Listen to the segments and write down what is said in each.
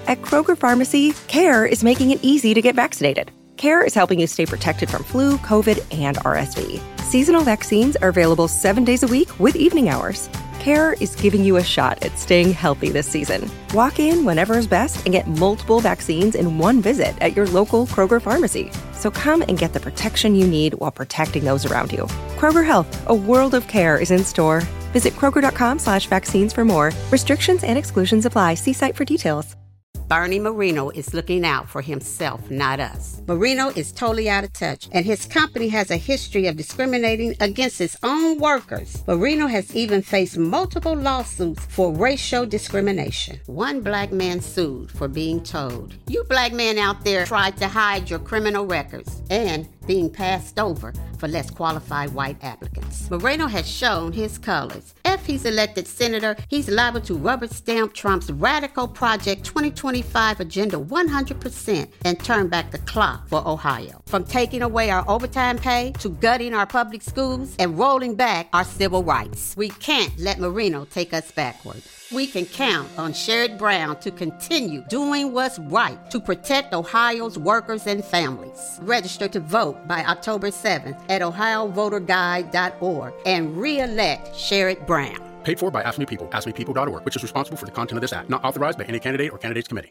At Kroger Pharmacy, CARE is making it easy to get vaccinated. CARE is helping you stay protected from flu, COVID, and RSV. Seasonal vaccines are available 7 days a week with evening hours. CARE is giving you a shot at staying healthy this season. Walk in whenever is best and get multiple vaccines in one visit at your local Kroger Pharmacy. So come and get the protection you need while protecting those around you. Kroger Health, a world of care is in store. Visit Kroger.com/vaccines for more. Restrictions and exclusions apply. See site for details. Bernie Marino is looking out for himself, not us. Marino is totally out of touch, and his company has a history of discriminating against its own workers. Marino has even faced multiple lawsuits for racial discrimination. One black man sued for being told, "You black men out there tried to hide your criminal records," and being passed over for less qualified white applicants. Moreno has shown his colors. If he's elected senator, he's liable to rubber stamp Trump's radical Project 2025 agenda 100% and turn back the clock for Ohio. From taking away our overtime pay to gutting our public schools and rolling back our civil rights. We can't let Marino take us backward. We can count on Sherrod Brown to continue doing what's right to protect Ohio's workers and families. Register to vote by October 7th at ohiovoterguide.org and re-elect Sherrod Brown. Paid for by Ask Me People, askmepeople.org, which is responsible for the content of this act. Not authorized by any candidate or candidates committee.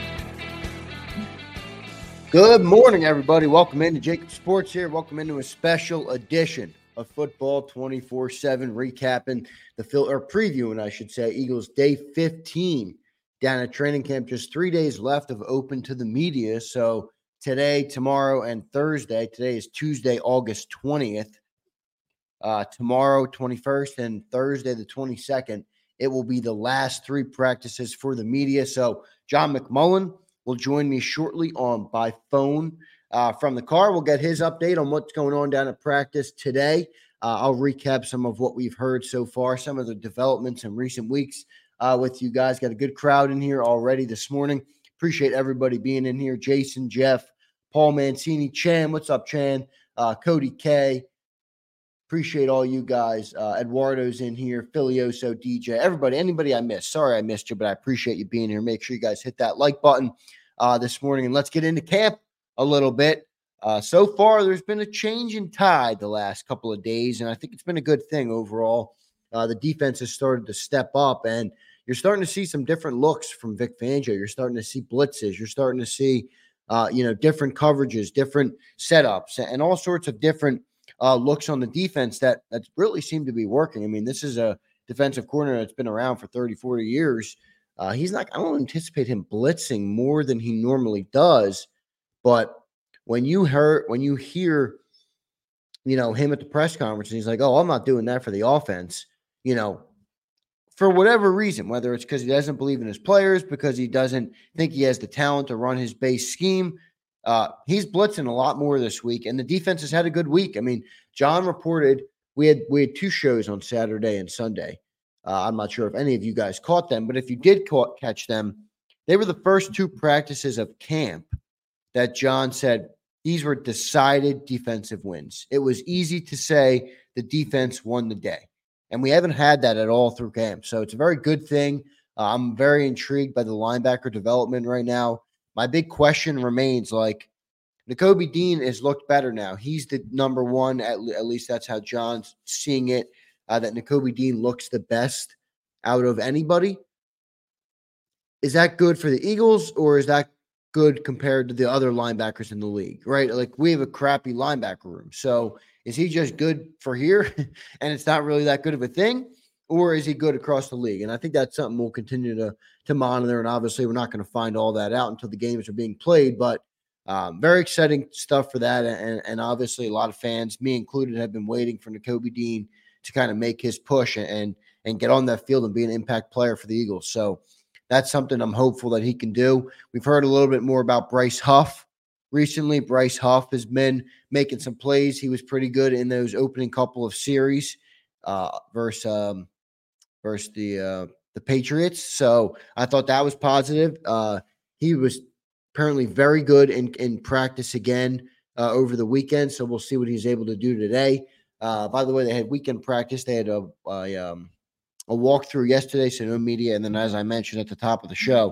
Good morning, everybody. Welcome into Jacob Sports here. Welcome into a special edition of Football 24/7, recapping previewing, I should say, Eagles Day 15 down at training camp. Just 3 days left of open to the media. So today, tomorrow, and Thursday. Today is Tuesday, August 20th. Tomorrow, 21st, and Thursday, the 22nd, it will be the last three practices for the media. So John McMullen will join me shortly by phone from the car. We'll get his update on what's going on down at practice today. I'll recap some of what we've heard so far, some of the developments in recent weeks with you guys. Got a good crowd in here already this morning. Appreciate everybody being in here. Jason, Jeff, Paul Mancini, Chan. What's up, Chan? Cody K. Appreciate all you guys. Eduardo's in here. Filioso, DJ, everybody, anybody I missed. Sorry I missed you, but I appreciate you being here. Make sure you guys hit that like button this morning, and let's get into camp a little bit. So far, there's been a change in tide the last couple of days, and I think it's been a good thing overall. The defense has started to step up, and you're starting to see some different looks from Vic Fangio. You're starting to see blitzes. You're starting to see, different coverages, different setups, and all sorts of different looks on the defense that really seem to be working. I mean, this is a defensive coordinator that's been around for 30, 40 years. I don't anticipate him blitzing more than he normally does, but when you hear, him at the press conference, and he's like, "Oh, I'm not doing that for the offense," for whatever reason, whether it's because he doesn't believe in his players, because he doesn't think he has the talent to run his base scheme, he's blitzing a lot more this week, and the defense has had a good week. I mean, John reported we had two shows on Saturday and Sunday. I'm not sure if any of you guys caught them, but if you did catch them, they were the first two practices of camp that John said these were decided defensive wins. It was easy to say the defense won the day, and we haven't had that at all through camp. So it's a very good thing. I'm very intrigued by the linebacker development right now. My big question remains, Nakobe Dean has looked better now. He's the number one, at least that's how John's seeing it, that Nakobe Dean looks the best out of anybody. Is that good for the Eagles, or is that good compared to the other linebackers in the league, right? We have a crappy linebacker room. So is he just good for here and it's not really that good of a thing, or is he good across the league? And I think that's something we'll continue to monitor. And obviously we're not going to find all that out until the games are being played, but very exciting stuff for that. And obviously a lot of fans, me included, have been waiting for Nakobe Dean to kind of make his push and get on that field and be an impact player for the Eagles. So that's something I'm hopeful that he can do. We've heard a little bit more about Bryce Huff recently. Bryce Huff has been making some plays. He was pretty good in those opening couple of series versus the Patriots. So I thought that was positive. He was apparently very good in practice again over the weekend. So we'll see what he's able to do today. By the way, they had weekend practice. They had a walkthrough yesterday, so no media. And then, as I mentioned at the top of the show,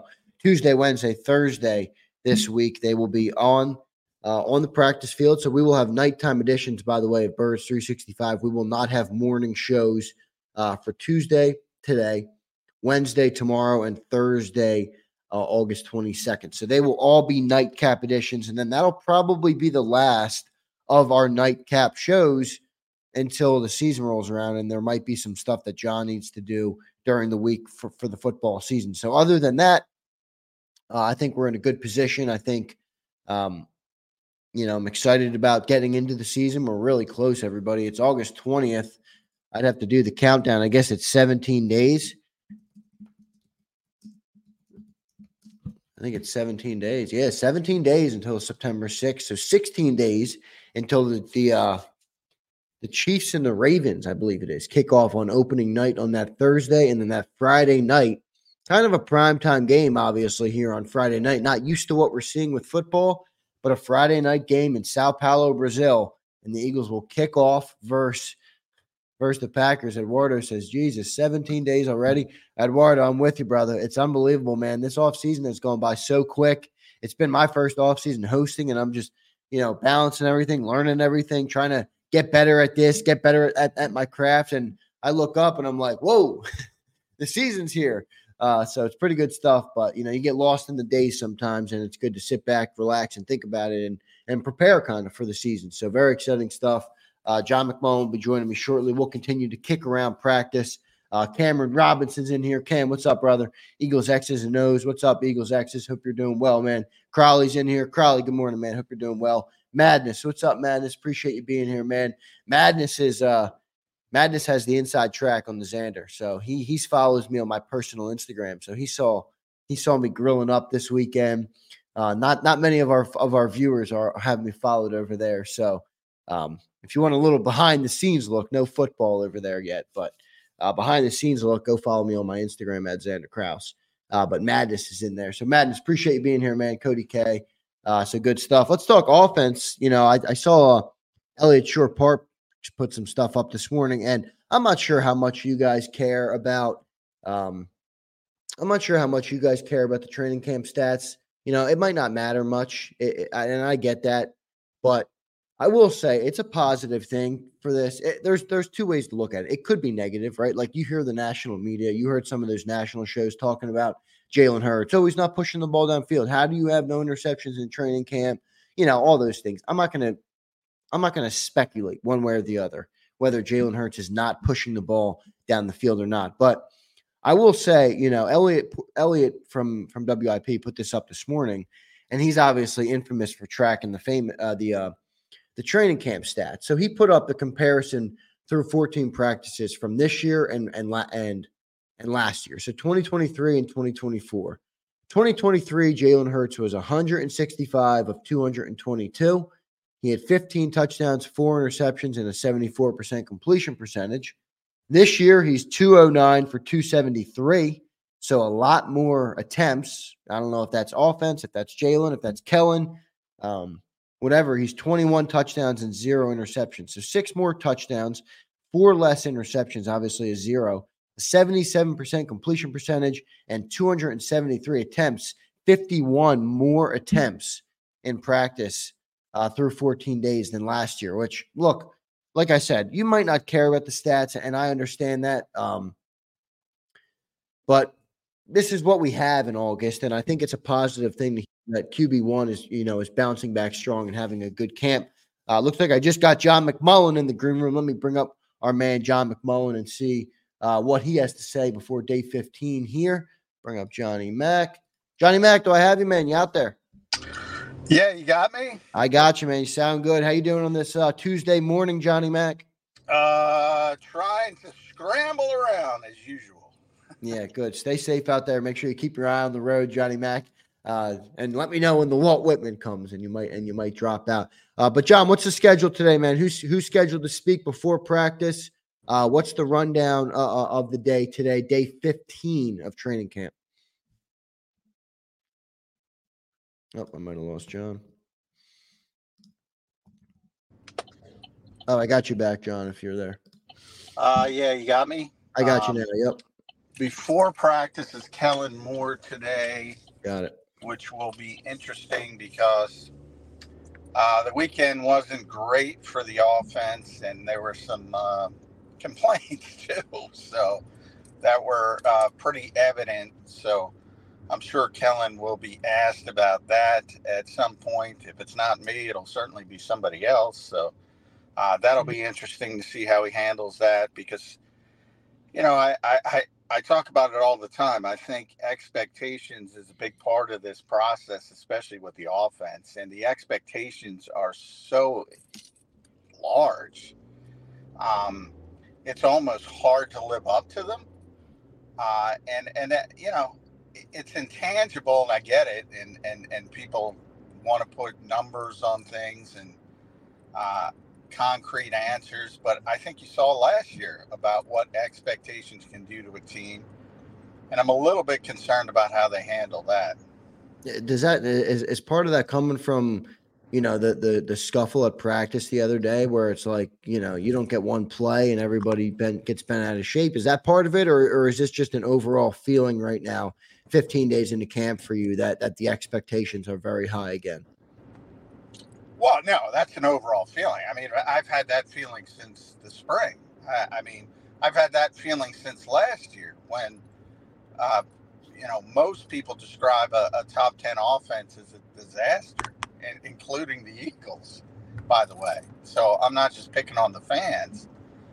Tuesday, Wednesday, Thursday this week. They will be on the practice field. So we will have nighttime editions, by the way, of Birds 365. We will not have morning shows for Tuesday today, Wednesday tomorrow, and Thursday, August 22nd. So they will all be nightcap editions, and then that'll probably be the last of our nightcap shows until the season rolls around, and there might be some stuff that John needs to do during the week for the football season. So other than that, I think we're in a good position. I think, I'm excited about getting into the season. We're really close, everybody. It's August 20th. I'd have to do the countdown. I guess it's 17 days. I think it's 17 days. Yeah, 17 days until September 6th. So 16 days until the Chiefs and the Ravens, I believe it is, kick off on opening night on that Thursday. And then that Friday night, kind of a primetime game, obviously, here on Friday night. Not used to what we're seeing with football, but a Friday night game in Sao Paulo, Brazil. And the Eagles will kick off versus the Packers. Eduardo says, Jesus, 17 days already. Eduardo, I'm with you, brother. It's unbelievable, man. This offseason has gone by so quick. It's been my first offseason hosting, and I'm just, balancing everything, learning everything, trying to get better at this, get better at my craft. And I look up and I'm like, whoa, the season's here. So it's pretty good stuff. But, you get lost in the days sometimes, and it's good to sit back, relax, and think about it and prepare kind of for the season. So very exciting stuff. John McMullen will be joining me shortly. We'll continue to kick around practice. Cameron Robinson's in here. Cam, what's up, brother? Eagles X's and O's. What's up, Eagles X's? Hope you're doing well, man. Crowley's in here. Crowley, good morning, man. Hope you're doing well. Madness, what's up, Madness? Appreciate you being here, man. Madness has the inside track on the Xander, so he follows me on my personal Instagram. So he saw me grilling up this weekend. Not many of our viewers have me followed over there. So if you want a little behind the scenes look, no football over there yet, but behind the scenes look, go follow me on my Instagram at Xander Kraus. But Madness is in there. So Madness, appreciate you being here, man. Cody K. So good stuff. Let's talk offense. I saw Elliott Shore-Park put some stuff up this morning, and I'm not sure how much you guys care about. I'm not sure how much you guys care about the training camp stats. It might not matter much, and I get that, but I will say it's a positive thing for this. There's two ways to look at it. It could be negative, right? Like you hear the national media, you heard some of those national shows talking about Jalen Hurts. Oh, he's not pushing the ball downfield. How do you have no interceptions in training camp? All those things. I'm not gonna speculate one way or the other whether Jalen Hurts is not pushing the ball down the field or not. But I will say, Elliott from WIP put this up this morning, and he's obviously infamous for tracking the training camp stats. So he put up the comparison through 14 practices from this year and last year. So 2023 and 2024. 2023, Jalen Hurts was 165 of 222. He had 15 touchdowns, 4 interceptions, and a 74% completion percentage. This year, he's 209 for 273, so a lot more attempts. I don't know if that's offense, if that's Jalen, if that's Kellen, whatever. He's 21 touchdowns and 0 interceptions. So 6 more touchdowns, 4 less interceptions, obviously a 0. A 77% completion percentage and 273 attempts, 51 more attempts in practice through 14 days than last year, which, look, like I said, you might not care about the stats, and I understand that. But this is what we have in August, and I think it's a positive thing that QB1 is bouncing back strong and having a good camp. Looks like I just got John McMullen in the green room. Let me bring up our man John McMullen and see what he has to say before day 15 here. Bring up Johnny Mac. Johnny Mac, do I have you, man? You out there? Yeah, you got me? I got you, man. You sound good. How you doing on this Tuesday morning, Johnny Mac? Trying to scramble around as usual. Yeah, good. Stay safe out there. Make sure you keep your eye on the road, Johnny Mac. And let me know when the Walt Whitman comes and you might drop out. But John, what's the schedule today, man? Who's scheduled to speak before practice? What's the rundown of the day today, day 15 of training camp? Oh, I might have lost John. Oh, I got you back, John, if you're there. Yeah, you got me? I got you now, yep. Before practice is Kellen Moore today. Got it. which will be interesting because the weekend wasn't great for the offense, and there were some complaints too. So that were pretty evident. So I'm sure Kellen will be asked about that at some point. If it's not me, it'll certainly be somebody else. So that'll be interesting to see how he handles that, because, I talk about it all the time. I think expectations is a big part of this process, especially with the offense. And the expectations are so large. It's almost hard to live up to them. And that, it's intangible, and I get it. And people want to put numbers on things and concrete answers, but I think you saw last year about what expectations can do to a team, and I'm a little bit concerned about how they handle that. Does that is part of that coming from the scuffle at practice the other day, where it's like you don't get one play and everybody gets bent out of shape? Is that part of it, or is this just an overall feeling right now, 15 days into camp for you, that the expectations are very high again? Well, no, that's an overall feeling. I mean, I've had that feeling since the spring. I've had that feeling since last year when, most people describe a top 10 offense as a disaster, and including the Eagles, by the way. So I'm not just picking on the fans.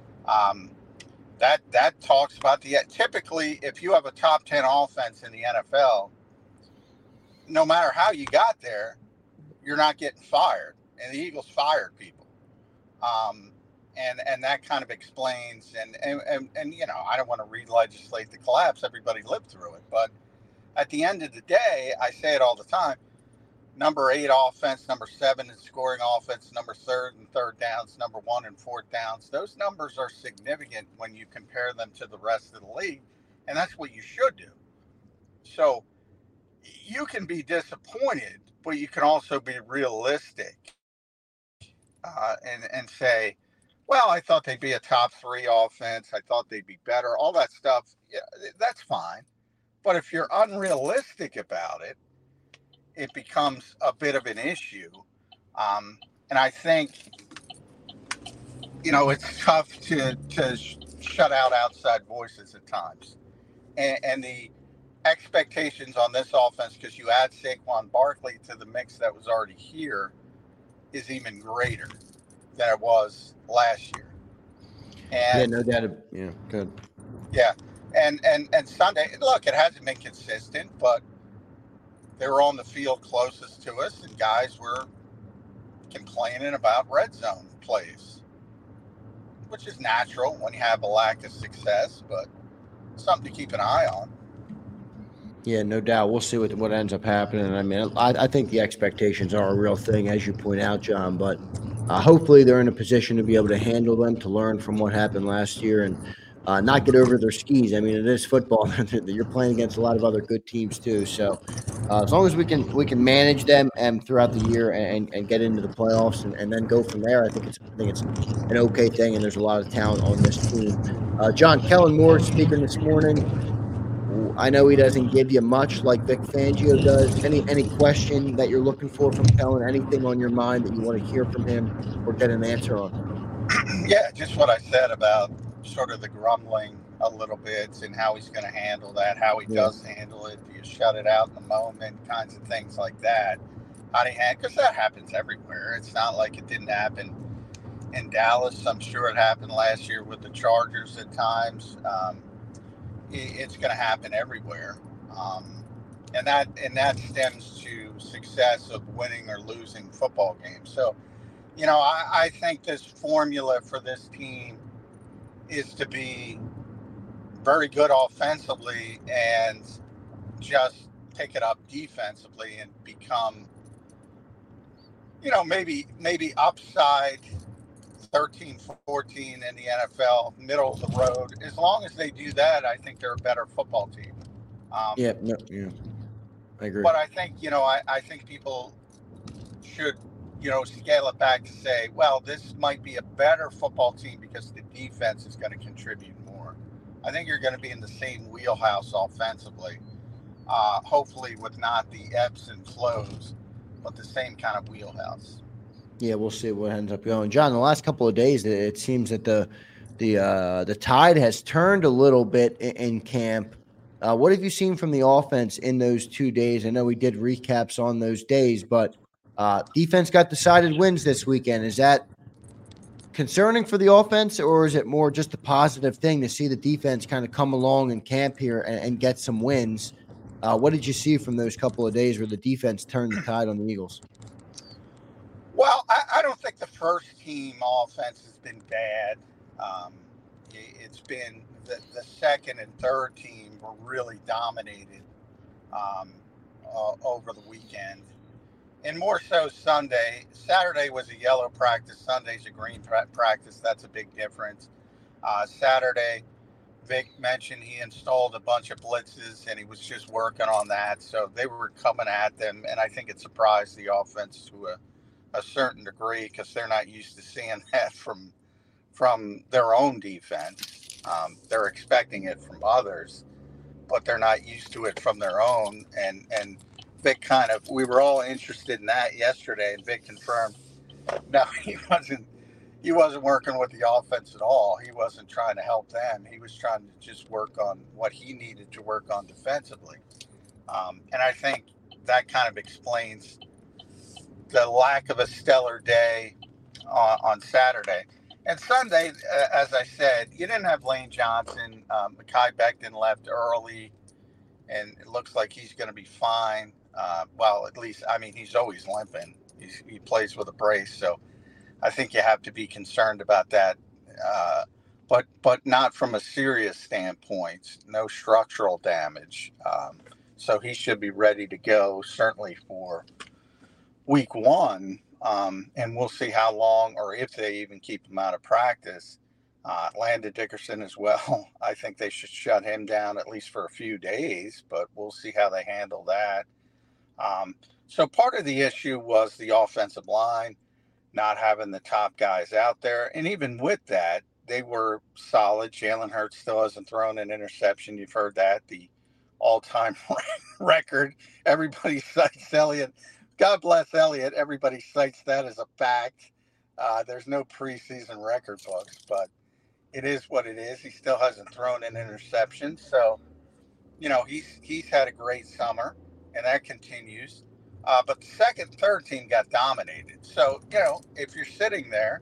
That talks about typically, if you have a top 10 offense in the NFL, no matter how you got there, you're not getting fired, and the Eagles fired people, and that kind of explains. And I don't want to re-legislate the collapse. Everybody lived through it, but at the end of the day, I say it all the time: number 8 offense, number 7 in scoring offense, number 3rd and 3rd downs, number 1 and 4th downs. Those numbers are significant when you compare them to the rest of the league, and that's what you should do. So you can be disappointed, but you can also be realistic and say, well, I thought they'd be a top 3 offense. I thought they'd be better. All that stuff, yeah, that's fine. But if you're unrealistic about it, it becomes a bit of an issue. And I think, it's tough to shut out outside voices at times. And the expectations on this offense, because you add Saquon Barkley to the mix that was already here, is even greater than it was last year. And no doubt. Yeah, good. Yeah, and Sunday, look, it hasn't been consistent, but they were on the field closest to us, and guys were complaining about red zone plays, which is natural when you have a lack of success, but something to keep an eye on. Yeah, no doubt. We'll see what ends up happening. I mean, I think the expectations are a real thing, as you point out, John, but hopefully they're in a position to be able to handle them, to learn from what happened last year, and not get over their skis. I mean, it is football. You're playing against a lot of other good teams too. So as long as we can manage them throughout the year and get into the playoffs and then go from there, I think it's an okay thing. And there's a lot of talent on this team. John, Kellen Moore speaking this morning. I know he doesn't give you much like Vic Fangio does. Any question that you're looking for from Kellen? Anything on your mind that you want to hear from him or get an answer on? Yeah, just what I said about sort of the grumbling a little bit and how he's going to handle that, how he does handle it. Do you shut it out in the moment? Kinds of things like that. How do you handle? Because that happens everywhere. It's not like it didn't happen in Dallas. I'm sure it happened last year with the Chargers at times. It's going to happen everywhere, and that stems to success of winning or losing football games. So, I think this formula for this team is to be very good offensively and just pick it up defensively and become, maybe upside 13, 14 in the NFL, middle of the road. As long as they do that, I think they're a better football team. I agree. But I think, I think people should, scale it back to say, well, this might be a better football team because the defense is going to contribute more. I think you're going to be in the same wheelhouse offensively. hopefully with not the ebbs and flows, but the same kind of wheelhouse. Yeah, we'll see what ends up going. John, the last couple of days, it seems that the tide has turned a little bit in camp. What have you seen from the offense in those 2 days? I know we did recaps on those days, but defense got decided wins this weekend. Is that concerning for the offense, or is it more just a positive thing to see the defense kind of come along in camp here and get some wins? What did you see from those couple of days where the defense turned the tide on the Eagles? Well, I don't think the first team offense has been bad. It's been the second and third team were really dominated over the weekend. And more so Sunday. Saturday was a yellow practice. Sunday's a green practice. That's a big difference. Saturday, Vic mentioned he installed a bunch of blitzes, and he was just working on that. So they were coming at them, and I think it surprised the offense to a certain degree because they're not used to seeing that from their own defense. They're expecting it from others, but they're not used to it from their own. And Vic we were all interested in that yesterday, and Vic confirmed, no, he wasn't working with the offense at all. He wasn't trying to help them. He was trying to just work on what he needed to work on defensively. And I think that kind of explains the lack of a stellar day on Saturday. And Sunday, as I said, you didn't have Lane Johnson. Mekhi Becton left early, and it looks like he's going to be fine. Well, at least, I mean, he's always limping. He plays with a brace, so I think you have to be concerned about that. But not from a serious standpoint. No structural damage. So he should be ready to go, certainly for week one. And we'll see how long, or if they even keep him out of practice. Landon Dickerson as well. I think they should shut him down at least for a few days, but we'll see how they handle that. So part of the issue was the offensive line, not having the top guys out there. And even with that, they were solid. Jalen Hurts still hasn't thrown an interception. You've heard that, the all-time record. Everybody cites Elliott. God bless Elliott. Everybody cites that as a fact. There's no preseason record books, but it is what it is. He still hasn't thrown an interception. So, he's had a great summer, and that continues. But the second, third team got dominated. So, if you're sitting there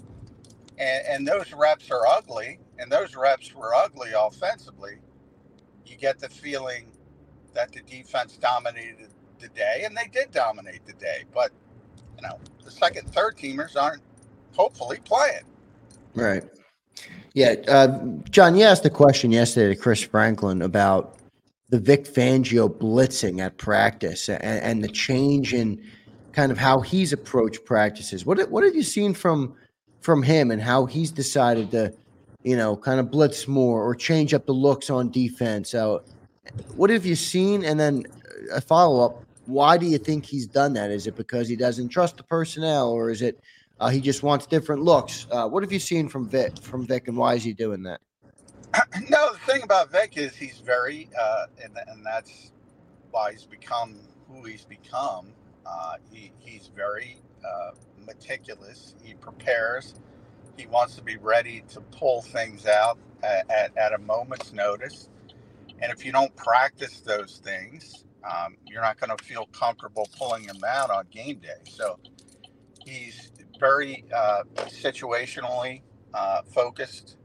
and those reps are ugly, and those reps were ugly offensively, you get the feeling that the defense dominated the day, and they did dominate the day. But, the second, third teamers aren't hopefully playing. Right. Yeah. John, you asked a question yesterday to Chris Franklin about the Vic Fangio blitzing at practice and the change in kind of how he's approached practices. What have you seen from him and how he's decided to, kind of blitz more or change up the looks on defense? What have you seen? And then a follow-up, why do you think he's done that? Is it because he doesn't trust the personnel, or is it he just wants different looks? What have you seen from Vic, and why is he doing that? No, the thing about Vic is he's very, and that's why he's become who he's become. He's very meticulous. He prepares. He wants to be ready to pull things out at a moment's notice. And if you don't practice those things, you're not going to feel comfortable pulling them out on game day. So he's very situationally focused.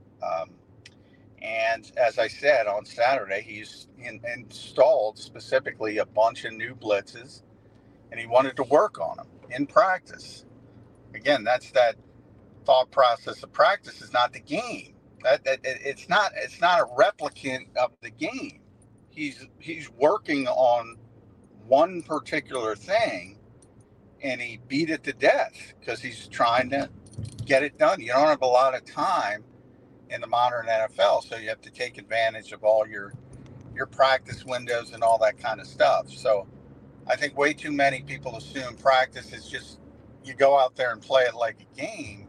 And as I said, on Saturday, he's installed specifically a bunch of new blitzes, and he wanted to work on them in practice. Again, that's that thought process of practice is not the game. It's not a replicant of the game. He's working on one particular thing, and he beat it to death because he's trying to get it done. You don't have a lot of time in the modern NFL, so you have to take advantage of all your practice windows and all that kind of stuff. So I think way too many people assume practice is just you go out there and play it like a game.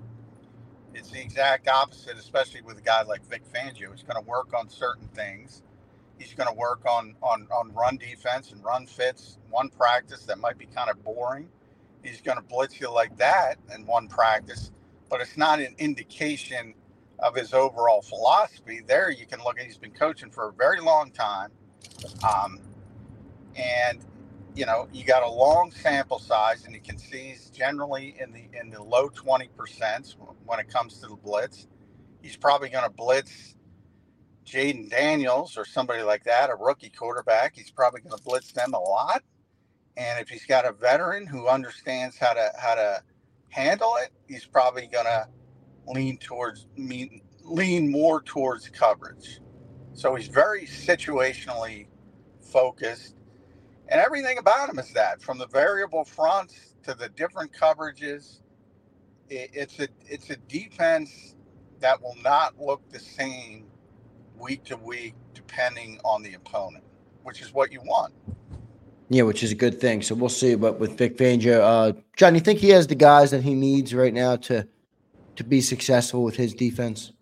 It's the exact opposite, especially with a guy like Vic Fangio. He's going to work on certain things. He's going to work on run defense and run fits. One practice that might be kind of boring, he's going to blitz you like that in one practice, but it's not an indication of his overall philosophy. There you can look at, he's been coaching for a very long time. And, you know, you got a long sample size, and you can see he's generally in the low 20% when it comes to the blitz. He's probably going to blitz Jaden Daniels or somebody like that, a rookie quarterback. He's probably going to blitz them a lot. And if he's got a veteran who understands how to handle it, he's probably going to lean more towards coverage. So he's very situationally focused, and everything about him is that, from the variable fronts to the different coverages. It's a defense that will not look the same week to week depending on the opponent, which is what you want. Yeah, which is a good thing. So we'll see. But with Vic Fangio, John, you think he has the guys that he needs right now to be successful with his defense?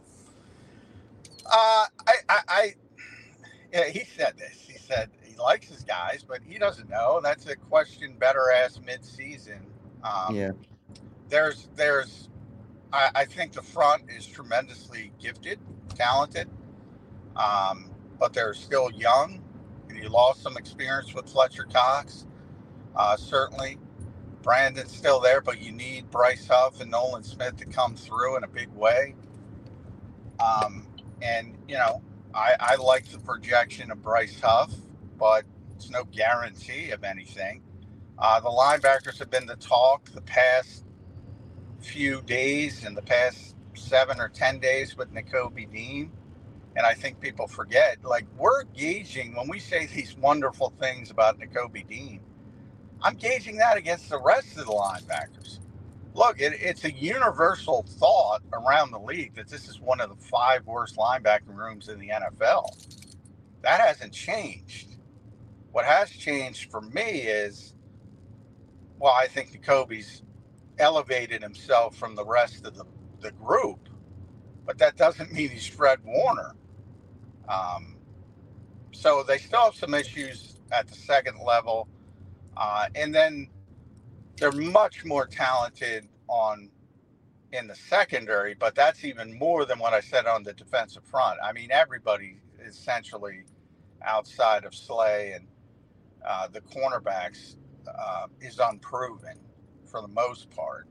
Yeah, he said this. He said he likes his guys, but he doesn't know. That's a question better asked mid-season. I think the front is tremendously gifted, talented, but they're still young. You lost some experience with Fletcher Cox, certainly. Brandon's still there, but you need Bryce Huff and Nolan Smith to come through in a big way. And, you know, I like the projection of Bryce Huff, but it's no guarantee of anything. The linebackers have been the talk the past few days, and the past 7 or 10 days with Nakobe Dean. And I think people forget, like, we're gauging, when we say these wonderful things about Nakobe Dean, I'm gauging that against the rest of the linebackers. Look, it's a universal thought around the league that this is one of the 5 worst linebacking rooms in the NFL. That hasn't changed. What has changed for me is, well, I think Nakobe's elevated himself from the rest of the group, but that doesn't mean he's Fred Warner. So they still have some issues at the second level. And then they're much more talented in the secondary, but that's even more than what I said on the defensive front. I mean, everybody essentially outside of Slay and the cornerbacks is unproven for the most part.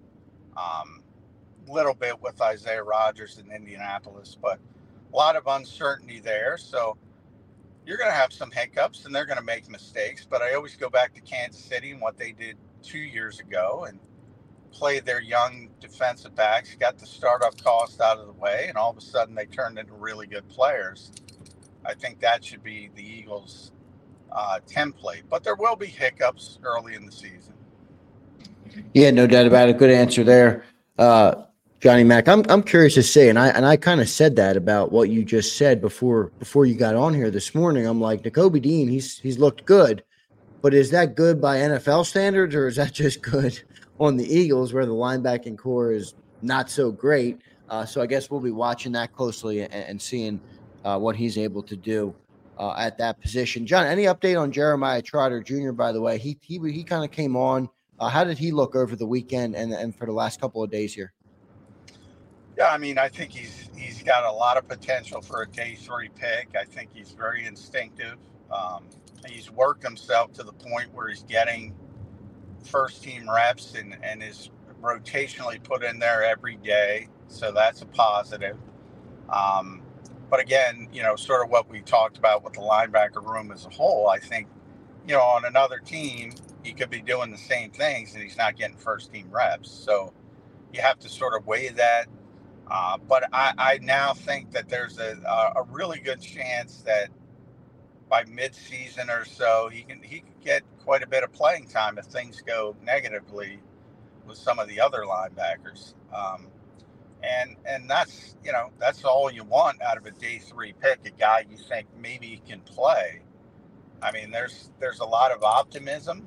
Little bit with Isaiah Rodgers in Indianapolis, but a lot of uncertainty there. So you're going to have some hiccups, and they're going to make mistakes. But I always go back to Kansas City and what they did 2 years ago and played their young defensive backs, got the startup cost out of the way, and all of a sudden they turned into really good players. I think that should be the Eagles' template. But there will be hiccups early in the season. Yeah, no doubt about it. Good answer there, Johnny Mac. I'm curious to see, and I kind of said that about what you just said before you got on here this morning. I'm like, Nakobe Dean, he's looked good, but is that good by NFL standards, or is that just good on the Eagles where the linebacking core is not so great? So I guess we'll be watching that closely and seeing what he's able to do at that position. John, any update on Jeremiah Trotter Jr., by the way? He kind of came on. How did he look over the weekend and for the last couple of days here? Yeah, I mean, I think he's got a lot of potential for a day 3 pick. I think he's very instinctive. He's worked himself to the point where he's getting first team reps and is rotationally put in there every day. So that's a positive. But again, you know, sort of what we talked about with the linebacker room as a whole, I think, you know, on another team, he could be doing the same things and he's not getting first team reps. So you have to sort of weigh that. But I now think that there's a really good chance that by mid-season or so, he can get quite a bit of playing time if things go negatively with some of the other linebackers. And that's, you know, that's all you want out of a day 3 pick, a guy you think maybe he can play. I mean, there's a lot of optimism.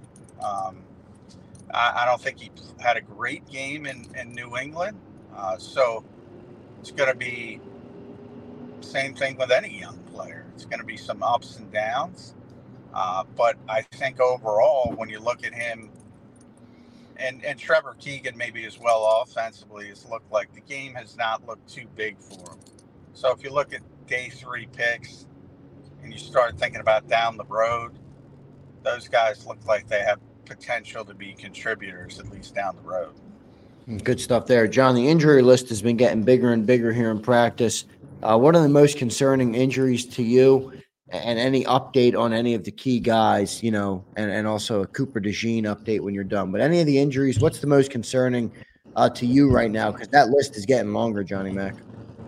I don't think he had a great game in New England. So it's going to be same thing with any young player. It's going to be some ups and downs. But I think overall, when you look at him, and Trevor Keegan maybe as well offensively, has looked like the game has not looked too big for him. So if you look at day 3 picks and you start thinking about down the road, those guys look like they have potential to be contributors, at least down the road. Good stuff there. John, the injury list has been getting bigger and bigger here in practice. What are the most concerning injuries to you? And any update on any of the key guys, and also a Cooper DeJean update when you're done. But any of the injuries, what's the most concerning to you right now? Because that list is getting longer, Johnny Mac.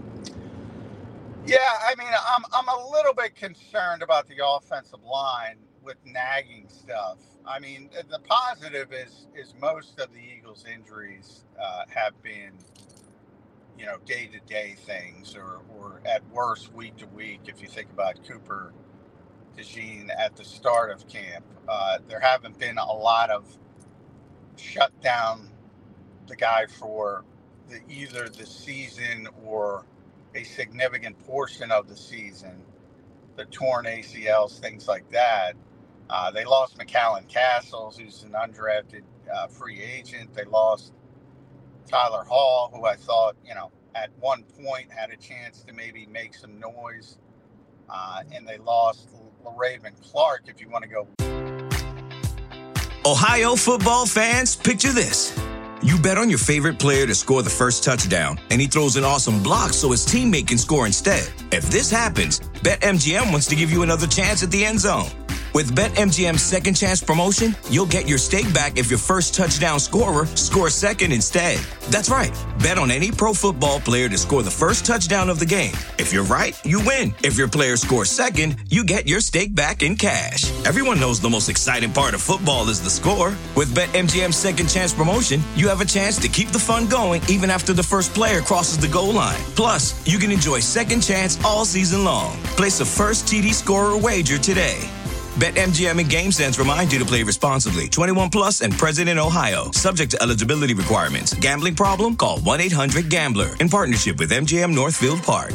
Yeah, I mean, I'm a little bit concerned about the offensive line with nagging stuff. I mean, the positive is most of the Eagles' injuries have been, day-to-day things or at worst week-to-week. If you think about Cooper DeJean at the start of camp, there haven't been a lot of shut down the guy for either the season or a significant portion of the season, the torn ACLs, things like that. They lost McCallan Castles, who's an undrafted free agent. They lost Tyler Hall, who I thought, at one point had a chance to maybe make some noise. And they lost LaRaven Clark, if you want to go. Ohio football fans, picture this. You bet on your favorite player to score the first touchdown, and he throws an awesome block so his teammate can score instead. If this happens, BetMGM wants to give you another chance at the end zone. With BetMGM's second chance promotion, you'll get your stake back if your first touchdown scorer scores second instead. That's right. Bet on any pro football player to score the first touchdown of the game. If you're right, you win. If your player scores second, you get your stake back in cash. Everyone knows the most exciting part of football is the score. With BetMGM's second chance promotion, you have a chance to keep the fun going even after the first player crosses the goal line. Plus, you can enjoy second chance all season long. Place a first TD scorer wager today. BetMGM and GameSense remind you to play responsibly. 21 plus and present in Ohio. Subject to eligibility requirements. Gambling problem? Call 1-800-GAMBLER. In partnership with MGM Northfield Park.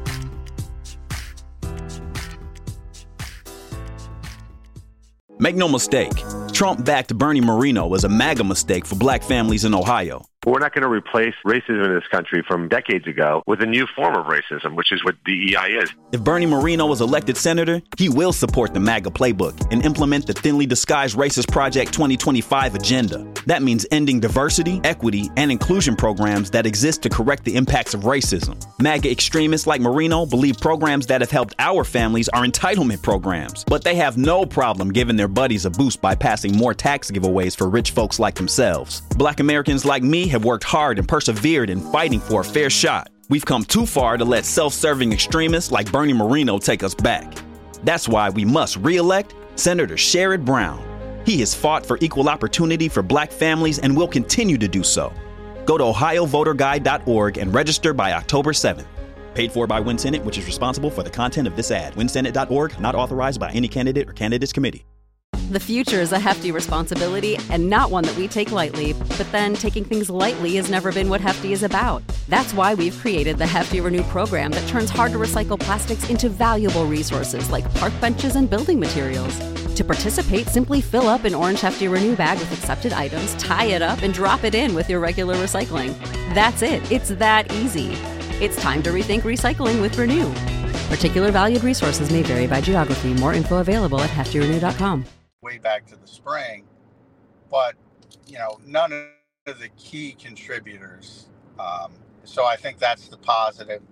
Make no mistake, Trump-backed Bernie Moreno was a MAGA mistake for black families in Ohio. We're not going to replace racism in this country from decades ago with a new form of racism, which is what DEI is. If Bernie Moreno is elected senator, he will support the MAGA playbook and implement the thinly disguised Racist Project 2025 agenda. That means ending diversity, equity, and inclusion programs that exist to correct the impacts of racism. MAGA extremists like Moreno believe programs that have helped our families are entitlement programs, but they have no problem giving their buddies a boost by passing more tax giveaways for rich folks like themselves. Black Americans like me have worked hard and persevered in fighting for a fair shot. We've come too far to let self-serving extremists like Bernie Moreno take us back. That's why we must re-elect Senator Sherrod Brown. He has fought for equal opportunity for black families and will continue to do so. Go to ohiovoterguide.org and register by October 7th. Paid for by WinSenate, which is responsible for the content of this ad. WinSenate.org, not authorized by any candidate or candidates committee. The future is a hefty responsibility and not one that we take lightly. But then taking things lightly has never been what Hefty is about. That's why we've created the Hefty Renew program that turns hard-to-recycle plastics into valuable resources like park benches and building materials. To participate, simply fill up an orange Hefty Renew bag with accepted items, tie it up, and drop it in with your regular recycling. That's it. It's that easy. It's time to rethink recycling with Renew. Particular valued resources may vary by geography. More info available at heftyrenew.com. Way back to the spring, but none of the key contributors. So I think that's the positive.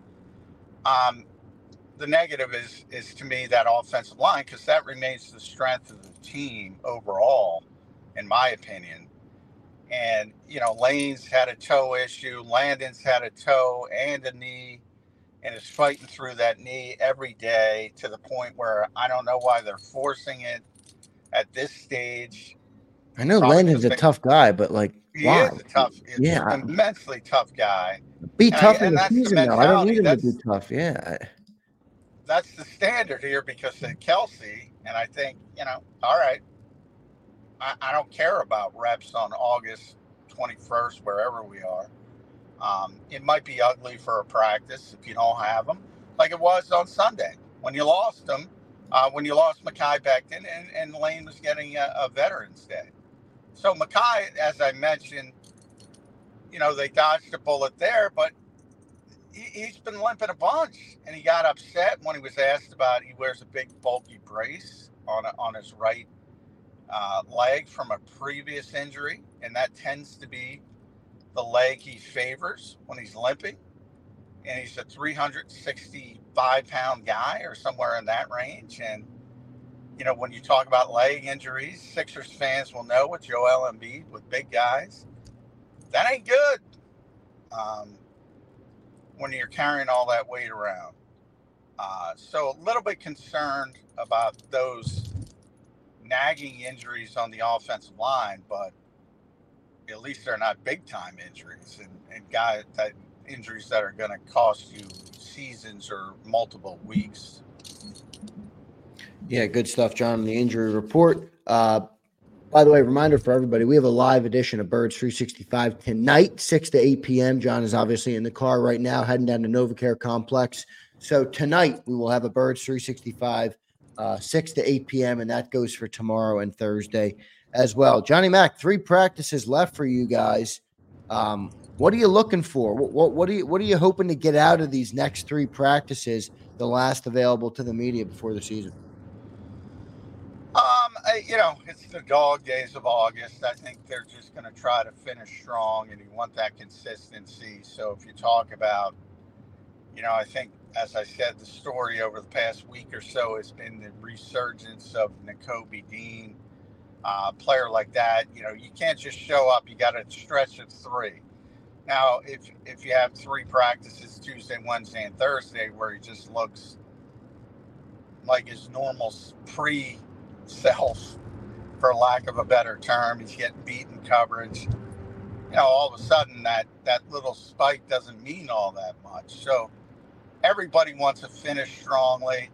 The negative is to me that offensive line, because that remains the strength of the team overall, in my opinion. And Lane's had a toe issue, Landon's had a toe and a knee, and is fighting through that knee every day to the point where I don't know why they're forcing it at this stage. I know Landon's a tough guy, but why? He is a tough, an immensely tough guy. Be tough in the season, though. I don't need him to be tough. Yeah. That's the standard here because of Kelsey. And I think, all right, I don't care about reps on August 21st, wherever we are. It might be ugly for a practice if you don't have them, like it was on Sunday. when you lost him, when you lost Mekhi Becton, and Lane was getting a veteran instead. So Mekhi, as I mentioned, they dodged a bullet there, but he's been limping a bunch, and he got upset when he was asked about. He wears a big bulky brace on his right leg from a previous injury, and that tends to be the leg he favors when he's limping. And he's a 365-pound guy or somewhere in that range. And, when you talk about leg injuries, Sixers fans will know with Joel Embiid, with big guys, that ain't good when you're carrying all that weight around. So a little bit concerned about those nagging injuries on the offensive line, but at least they're not big-time injuries and injuries that are going to cost you seasons or multiple weeks. Yeah, good stuff, John, on the injury report. By the way, reminder for everybody, we have a live edition of Birds 365 tonight, 6 to 8 p.m. John is obviously in the car right now, heading down to NovaCare Complex. So tonight we will have a Birds 365, 6 to 8 p.m., and that goes for tomorrow and Thursday as well. Johnny Mac, 3 practices left for you guys. What are you looking for? What are you hoping to get out of these next 3 practices, the last available to the media before the season? It's the dog days of August. I think they're just going to try to finish strong, and you want that consistency. So if you talk about, I think, as I said, the story over the past week or so has been the resurgence of Nakobe Dean, player like that. You can't just show up. You got a stretch of 3. Now, if you have 3 practices, Tuesday, Wednesday, and Thursday, where he just looks like his normal pre-self, for lack of a better term, he's getting beaten coverage. All of a sudden that little spike doesn't mean all that much. So everybody wants to finish strongly.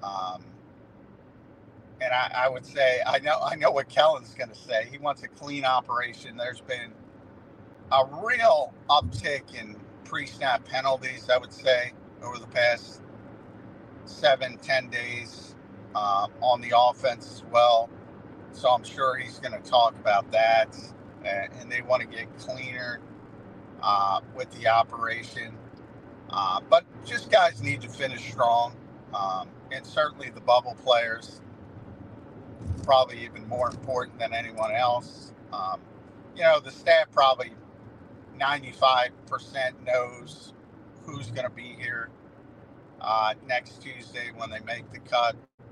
And I would say, I know what Kellen's going to say. He wants a clean operation. There's been a real uptick in pre-snap penalties, I would say, over the past 7-10 days on the offense as well. So I'm sure he's going to talk about that. And they want to get cleaner with the operation. But just guys need to finish strong. And certainly the bubble players, probably even more important than anyone else. The staff probably 95% knows who's going to be here next Tuesday when they make the cut.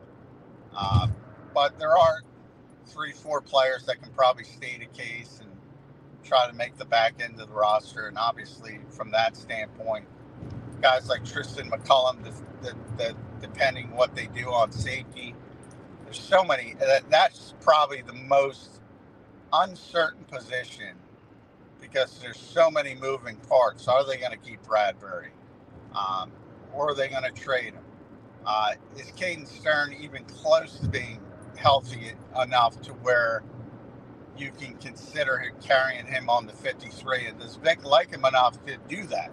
But there are 3-4 players that can probably state a case and try to make the back end of the roster. And obviously, from that standpoint, guys like Tristan McCullum, that depending what they do on safety, there's so many. That's probably the most uncertain position because there's so many moving parts. Are they going to keep Bradbury? Or are they going to trade him? Is Caden Stern even close to being healthy enough to where you can consider carrying him on the 53? And does Vic like him enough to do that?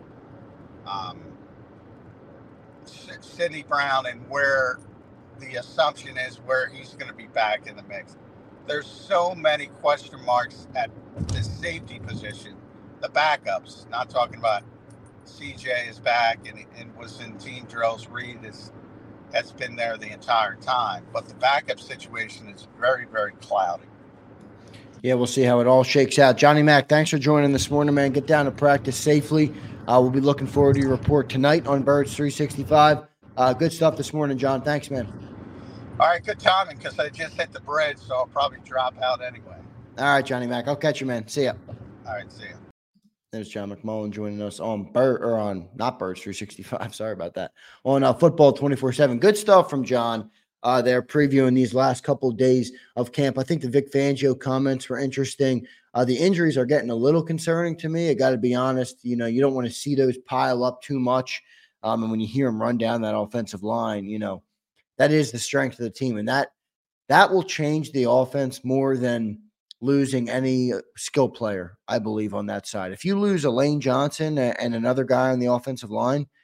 Sidney Brown, and where the assumption is where he's going to be back in the mix. There's so many question marks at the safety position. The backups, not talking about CJ is back and was in team drills. Reed has been there the entire time. But the backup situation is very, very cloudy. Yeah, we'll see how it all shakes out. Johnny Mac, thanks for joining this morning, man. Get down to practice safely. We'll be looking forward to your report tonight on Birds 365. Good stuff this morning, John. Thanks, man. All right, good timing because I just hit the bridge, so I'll probably drop out anyway. All right, Johnny Mac. I'll catch you, man. See ya. All right, see ya. There's John McMullen joining us on not Birds 365. Sorry about that. On Football 24/7. Good stuff from John. They're previewing these last couple of days of camp. I think the Vic Fangio comments were interesting. The injuries are getting a little concerning to me. I got to be honest. You don't want to see those pile up too much. And when you hear them run down that offensive line, that is the strength of the team. And that will change the offense more than losing any skill player, I believe, on that side. If you lose a Lane Johnson and another guy on the offensive line,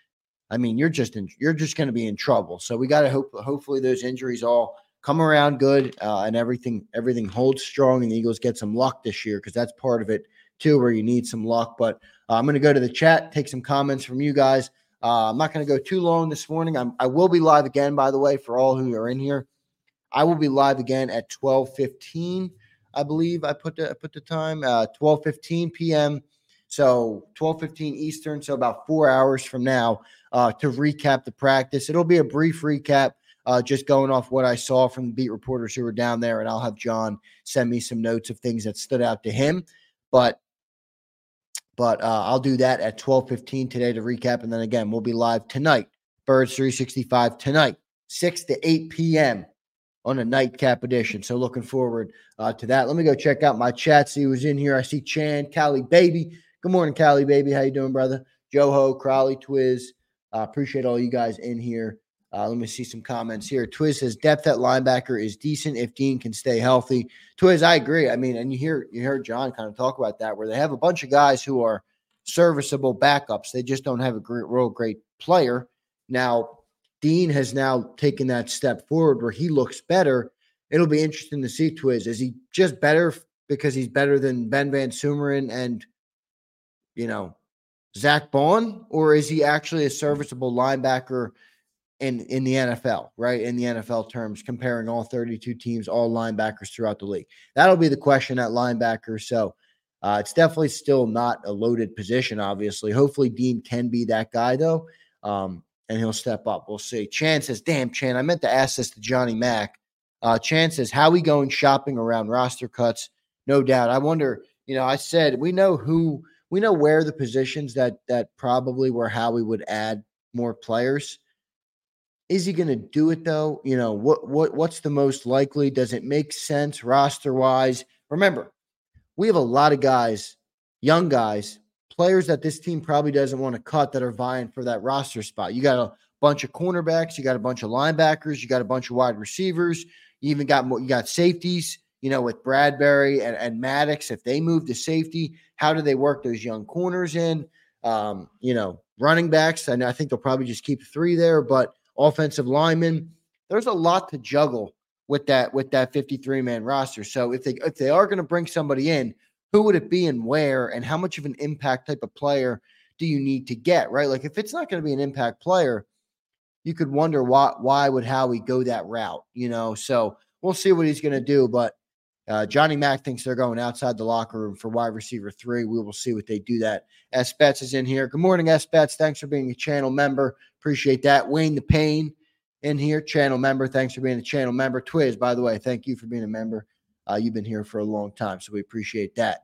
I mean, you're just going to be in trouble. So we got to hopefully those injuries all come around good and everything holds strong, and the Eagles get some luck this year, because that's part of it too, where you need some luck. But I'm going to go to the chat, take some comments from you guys. I'm not going to go too long this morning. I will be live again, by the way, for all who are in here. I will be live again at 12:15. I believe I put the time 12:15 p.m. So 12:15 Eastern. So about 4 hours from now to recap the practice. It'll be a brief recap, just going off what I saw from the beat reporters who were down there, and I'll have John send me some notes of things that stood out to him. But I'll do that at 12:15 today to recap, and then again we'll be live tonight, Birds 365 tonight, 6 to 8 p.m. on a nightcap edition. So looking forward to that. Let me go check out my chat, see who's in here. I see Chan, Cali Baby. Good morning, Cali Baby. How you doing, brother? Joho, Crowley, Twiz. Appreciate all you guys in here. Let me see some comments here. Twiz says depth at linebacker is decent if Dean can stay healthy. Twiz, I agree. I mean, and you heard John kind of talk about that, where they have a bunch of guys who are serviceable backups. They just don't have a real great player. Now, Dean has now taken that step forward where he looks better. It'll be interesting to see, Twiz. Is he just better because he's better than Ben Van Sumeren and, Zach Bond, or is he actually a serviceable linebacker in the NFL, right? In the NFL terms, comparing all 32 teams, all linebackers throughout the league. That'll be the question at linebacker. So it's definitely still not a loaded position, obviously. Hopefully Dean can be that guy, though, and he'll step up. We'll see. Chan says, damn, Chan, I meant to ask this to Johnny Mack. Chan says, how we going shopping around roster cuts? No doubt. I wonder, I said we know where the positions that probably were how we would add more players. Is he going to do it, though? What's the most likely? Does it make sense roster-wise? Remember, we have a lot of guys, young guys, players that this team probably doesn't want to cut that are vying for that roster spot. You got a bunch of cornerbacks. You got a bunch of linebackers. You got a bunch of wide receivers. You even got safeties, with Bradbury and Maddox. If they move to safety, how do they work those young corners in? Running backs. I think they'll probably just keep 3 there, but offensive linemen, there's a lot to juggle with that 53-man roster. So if they are going to bring somebody in, who would it be and where, and how much of an impact type of player do you need to get, right? Like if it's not going to be an impact player, you could wonder why would Howie go that route, So we'll see what he's going to do, but Johnny Mack thinks they're going outside the locker room for wide receiver 3. We will see what they do that. S. Betts is in here. Good morning, S. Betts. Thanks for being a channel member. Appreciate that. Wayne the Pain in here, channel member. Thanks for being a channel member. Twiz, by the way, thank you for being a member. You've been here for a long time, so we appreciate that.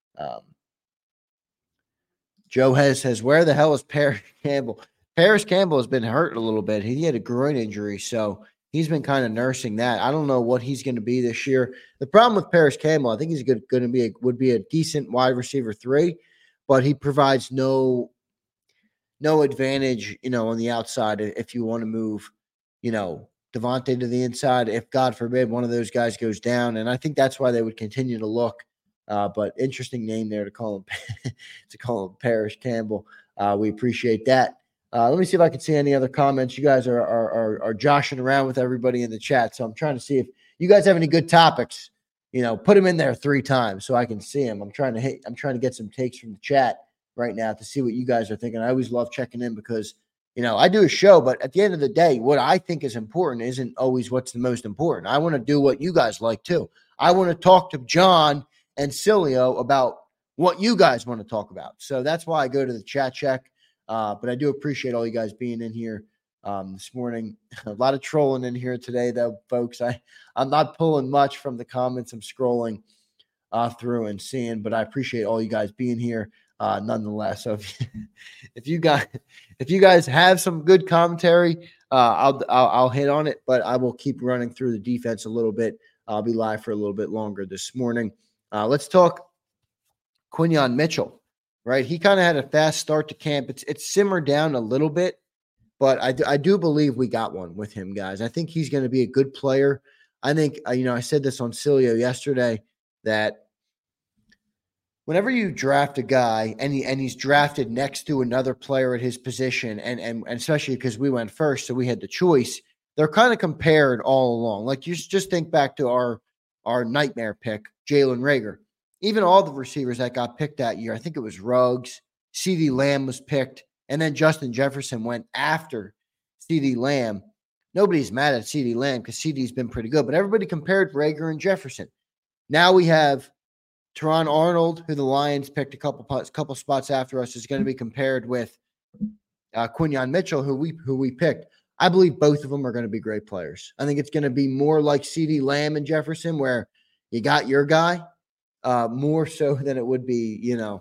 Joe says, where the hell is Paris Campbell? Paris Campbell has been hurt a little bit. He had a groin injury, so he's been kind of nursing that. I don't know what he's going to be this year. The problem with Paris Campbell, I think he's would be a decent wide receiver 3, but he provides no advantage, on the outside if you want to move, Devontae to the inside, if God forbid one of those guys goes down. And I think that's why they would continue to look. But interesting name there to call him Paris Campbell. We appreciate that. Let me see if I can see any other comments. You guys are joshing around with everybody in the chat. So I'm trying to see if you guys have any good topics, put them in there 3 times so I can see them. I'm trying to get some takes from the chat right now to see what you guys are thinking. I always love checking in because, I do a show, but at the end of the day, what I think is important isn't always what's the most important. I want to do what you guys like too. I want to talk to John and Cilio about what you guys want to talk about. So that's why I go to the chat check. But I do appreciate all you guys being in here this morning. A lot of trolling in here today, though, folks. I'm not pulling much from the comments. I'm scrolling through and seeing, but I appreciate all you guys being here nonetheless. So if you guys have some good commentary, I'll hit on it, but I will keep running through the defense a little bit. I'll be live for a little bit longer this morning. Let's talk Quinyon Mitchell. Right, he kind of had a fast start to camp. It's simmered down a little bit, but I do believe we got one with him, guys. I think he's going to be a good player. I think I said this on Cilio yesterday that whenever you draft a guy and he's drafted next to another player at his position, and especially because we went first, so we had the choice, they're kind of compared all along. Like, you just think back to our nightmare pick, Jalen Reagor. Even all the receivers that got picked that year, I think it was Ruggs, CeeDee Lamb was picked, and then Justin Jefferson went after CeeDee Lamb. Nobody's mad at CeeDee Lamb because CeeDee's been pretty good, but everybody compared Reagor and Jefferson. Now we have Teron Arnold, who the Lions picked a couple spots after us, is going to be compared with Quinyon Mitchell, who we picked. I believe both of them are going to be great players. I think it's going to be more like CeeDee Lamb and Jefferson, where you got your guy, more so than it would be,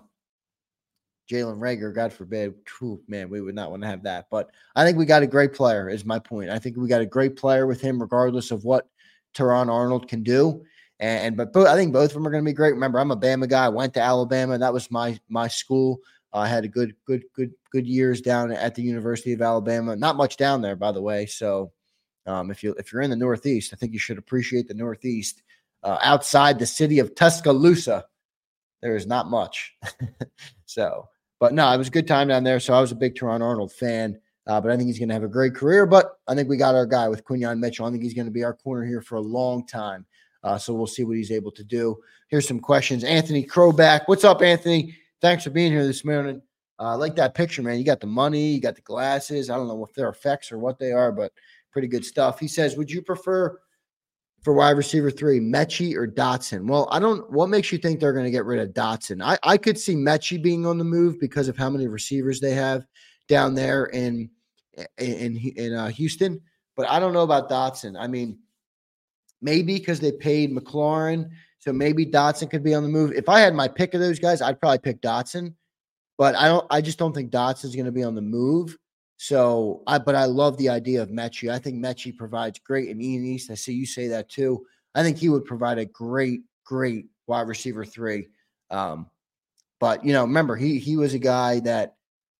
Jalen Reagor, God forbid. Whew, man, we would not want to have that. But I think we got a great player, is my point. I think we got a great player with him, regardless of what Teron Arnold can do. But I think both of them are going to be great. Remember, I'm a Bama guy. I went to Alabama. That was my school. I had a good years down at the University of Alabama. Not much down there, by the way. So if you're in the Northeast, I think you should appreciate the Northeast. Outside the city of Tuscaloosa, there is not much. But no, it was a good time down there. So I was a big Teron Arnold fan. But I think he's going to have a great career. But I think we got our guy with Quinyon Mitchell. I think he's going to be our corner here for a long time. So we'll see what he's able to do. Here's some questions. Anthony Crowback. What's up, Anthony? Thanks for being here this morning. I like that picture, man. You got the money. You got the glasses. I don't know if they're effects or what they are, but pretty good stuff. He says, would you prefer for wide receiver 3, Mechie or Dotson? Well, what makes you think they're going to get rid of Dotson? I could see Mechie being on the move because of how many receivers they have down there in Houston, but I don't know about Dotson. I mean, maybe because they paid McLaurin, so maybe Dotson could be on the move. If I had my pick of those guys, I'd probably pick Dotson, but I just don't think Dotson's going to be on the move. But I love the idea of Mechie. I think Mechie provides great in Ian East. I see you say that too. I think he would provide a great wide receiver 3. But remember, he was a guy that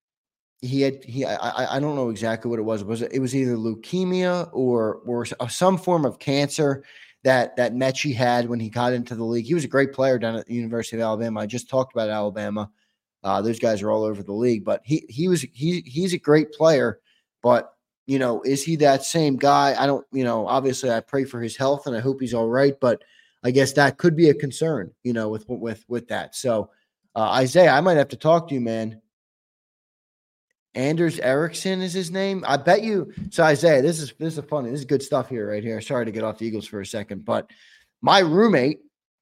I don't know exactly what it was. It was either leukemia or some form of cancer that Mechie had when he got into the league. He was a great player down at the University of Alabama. I just talked about Alabama. Those guys are all over the league, but he's a great player. But is he that same guy? I don't. Obviously, I pray for his health and I hope he's all right. But I guess that could be a concern. With that. So Isaiah, I might have to talk to you, man. Anders Erickson is his name. I bet you. So Isaiah, this is funny. This is good stuff here, right here. Sorry to get off the Eagles for a second, but my roommate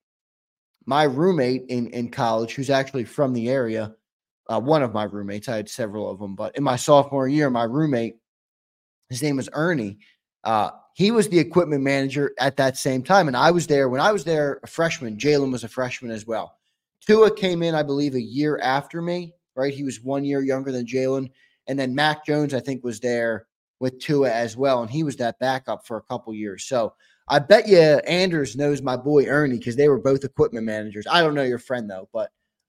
in college, who's actually from the area, one of my roommates, I had several of them, but in my sophomore year, my roommate, his name was Ernie. He was the equipment manager at that same time, and I was there when I was there, a freshman. Jalen was a freshman as well. Tua came in, I believe, a year after me. Right, he was 1 year younger than Jalen. And then Mac Jones, I think, was there with Tua as well, and he was that backup for a couple years. So I bet you Anders knows my boy Ernie because they were both equipment managers. I don't know your friend, though, but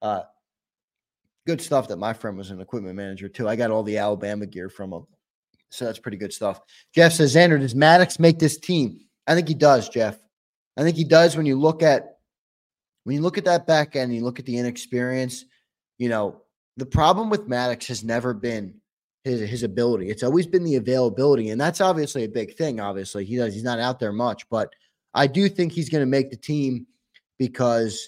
good stuff that my friend was an equipment manager, too. I got all the Alabama gear from him. So that's pretty good stuff. Jeff says, Xander, does Maddox make this team? I think he does, Jeff. I think he does when you look at that back end and you look at the inexperience, the problem with Maddox has never been his ability. It's always been the availability, and that's obviously a big thing. Obviously, he's not out there much, but I do think he's going to make the team because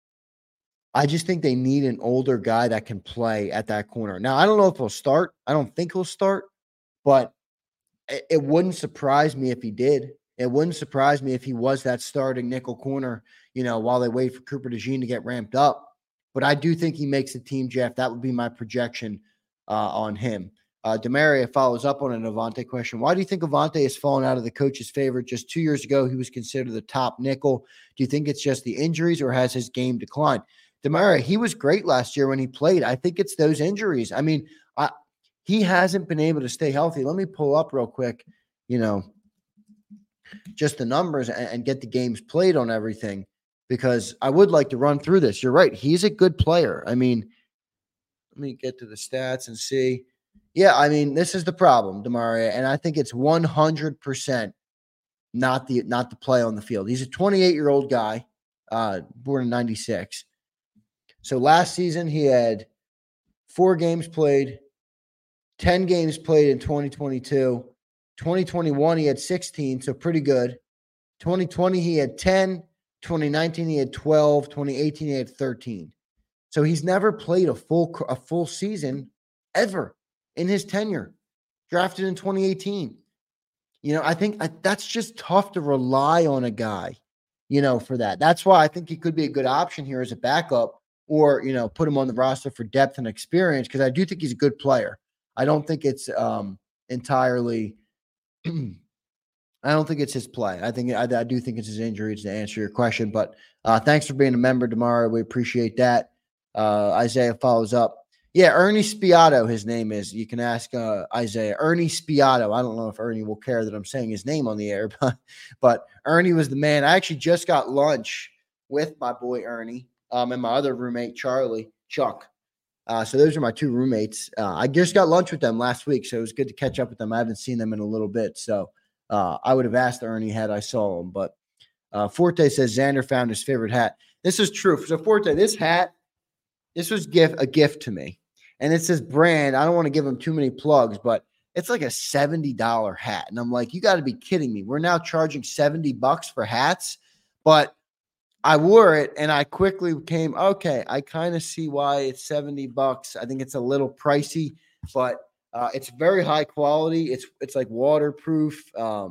I just think they need an older guy that can play at that corner. Now, I don't know if he'll start. I don't think he'll start, but it wouldn't surprise me if he did. It wouldn't surprise me if he was that starting nickel corner, while they wait for Cooper DeJean to get ramped up. But I do think he makes the team, Jeff. That would be my projection on him. Demaria follows up on an Avonte question. Why do you think Avonte has fallen out of the coach's favor? Just 2 years ago, he was considered the top nickel. Do you think it's just the injuries or has his game declined? Demaria, he was great last year when he played. I think it's those injuries. I mean, he hasn't been able to stay healthy. Let me pull up real quick, just the numbers and get the games played on everything. Because I would like to run through this. You're right. He's a good player. I mean, let me get to the stats and see. Yeah, I mean, this is the problem, Demaria, and I think it's 100% not the play on the field. He's a 28-year-old guy, born in 96. So last season, he had 4 games played, 10 games played in 2022. 2021, he had 16, so pretty good. 2020, he had 10. 2019, he had 12. 2018, he had 13. So he's never played a full season ever in his tenure. Drafted in 2018. I think that's just tough to rely on a guy, for that. That's why I think he could be a good option here as a backup or, put him on the roster for depth and experience because I do think he's a good player. I don't think it's entirely I don't think it's his play. I do think it's his injuries to answer your question. But thanks for being a member, Damari. We appreciate that. Isaiah follows up. Yeah, Ernie Spiato, his name is. You can ask Isaiah. Ernie Spiato. I don't know if Ernie will care that I'm saying his name on the air, but Ernie was the man. I actually just got lunch with my boy Ernie and my other roommate, Chuck. So those are my 2 roommates. I just got lunch with them last week, so it was good to catch up with them. I haven't seen them in a little bit, so I would have asked Ernie had I saw him. But Forte says Xander found his favorite hat. This is true. So Forte, this hat, this was a gift to me. And it's this brand. I don't want to give them too many plugs, but it's like a $70 hat. And I'm like, you got to be kidding me. We're now charging $70 for hats. But I wore it and I quickly came, okay, I kind of see why it's $70. I think it's a little pricey, but it's very high quality. It's like waterproof.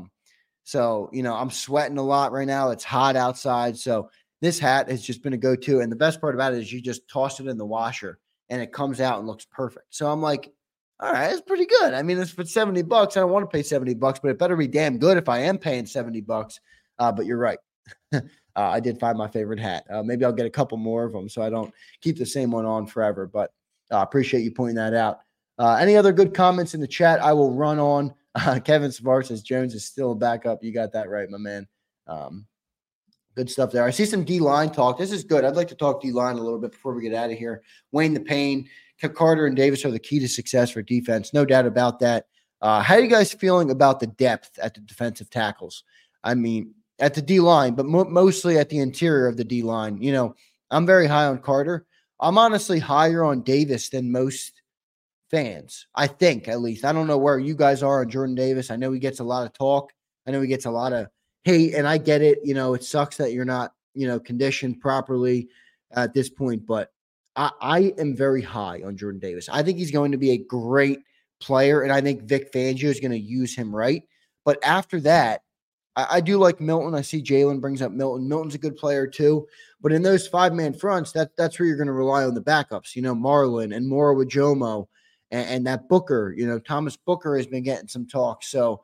So, I'm sweating a lot right now. It's hot outside. So this hat has just been a go-to. And the best part about it is you just toss it in the washer and it comes out and looks perfect. So I'm like, all right, it's pretty good. I mean, it's for $70. I don't want to pay $70, but it better be damn good if I am paying $70. But you're right. I did find my favorite hat. Maybe I'll get a couple more of them so I don't keep the same one on forever. But I appreciate you pointing that out. Any other good comments in the chat? I will run on. Kevin Savar says Jones is still a backup. You got that right, my man. Good stuff there. I see some D-line talk. This is good. I'd like to talk D-line a little bit before we get out of here. Wayne the Pain, Carter and Davis are the key to success for defense. No doubt about that. How are you guys feeling about the depth at the defensive tackles? I mean, at the D-line, but mostly at the interior of the D-line. I'm very high on Carter. I'm honestly higher on Davis than most fans, I think, at least. I don't know where you guys are on Jordan Davis. I know he gets a lot of talk. I know he gets a lot of hate, and I get it. It sucks that you're not, conditioned properly at this point, but I am very high on Jordan Davis. I think he's going to be a great player, and I think Vic Fangio is going to use him right. But after that, I do like Milton. I see Jalen brings up Milton. Milton's a good player too. But in those 5-man fronts, that's where you're going to rely on the backups, Marlon and Moro Jomo and that Booker. Thomas Booker has been getting some talk. So,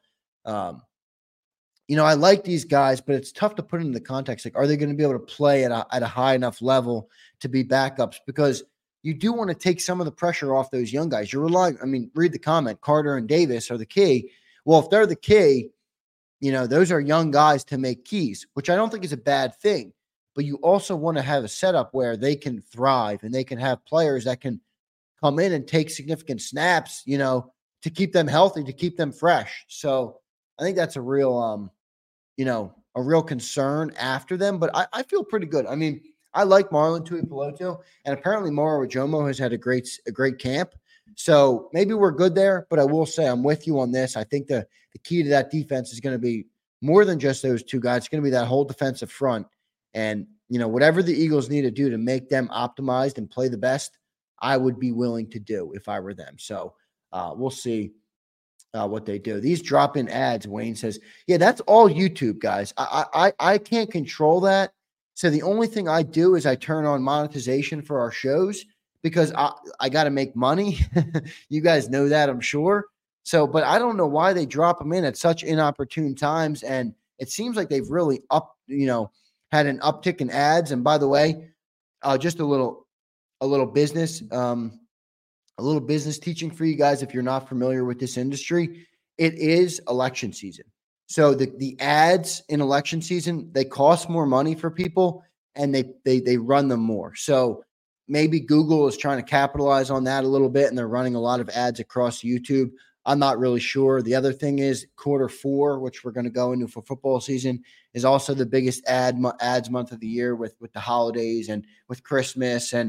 I like these guys, but it's tough to put into the context. Like, are they going to be able to play at a high enough level to be backups? Because you do want to take some of the pressure off those young guys. You're relying, read the comment. Carter and Davis are the key. Well, if they're the key, those are young guys to make keys, which I don't think is a bad thing. But you also want to have a setup where they can thrive and they can have players that can come in and take significant snaps, to keep them healthy, to keep them fresh. So I think that's a real, a real concern after them. But I feel pretty good. I like Marlon Tuipulotu, and apparently Moro Jomo has had a great camp. So maybe we're good there, but I will say I'm with you on this. I think the key to that defense is going to be more than just those two guys. It's going to be that whole defensive front. And, whatever the Eagles need to do to make them optimized and play the best, I would be willing to do if I were them. So we'll see what they do. These drop-in ads, Wayne says, yeah, that's all YouTube, guys. I can't control that. So the only thing I do is I turn on monetization for our shows because I got to make money. You guys know that, I'm sure. So, but I don't know why they drop them in at such inopportune times. And it seems like they've really had an uptick in ads. And by the way, just a little business, teaching for you guys. If you're not familiar with this industry, it is election season. So the ads in election season, they cost more money for people and they run them more. So maybe Google is trying to capitalize on that a little bit and they're running a lot of ads across YouTube. I'm not really sure. The other thing is Q4, which we're going to go into for football season, is also the biggest ads month of the year with the holidays and with Christmas. And